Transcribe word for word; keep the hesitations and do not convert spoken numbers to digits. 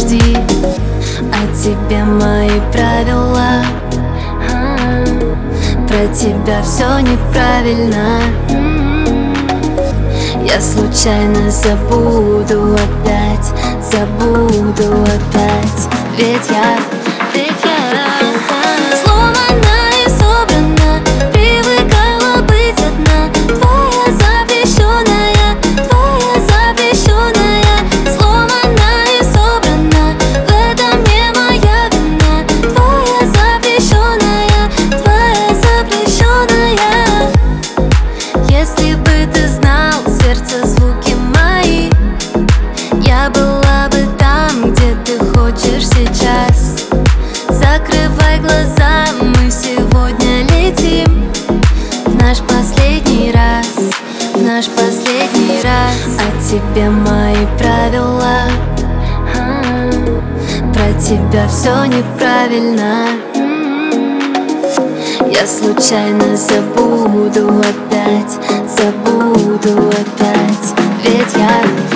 подожди, о тебе мои правила. Про тебя все неправильно. Я случайно забуду опять, забуду опять. Ведь я, ведь я сломана и собрана, привыкала быть одна. Твоя запрещенная, твоя запрещенная. Сломана и собрана, в этом не моя вина. Твоя запрещенная, твоя запрещенная. Если бы ты знал сердце звуки мои, я была бы там, где ты хочешь сейчас. Закрывай глаза, мы сегодня летим в наш последний раз, в наш последний раз. О тебе мои правила, про тебя все неправильно. Я случайно забуду опять, забуду опять. Ведь я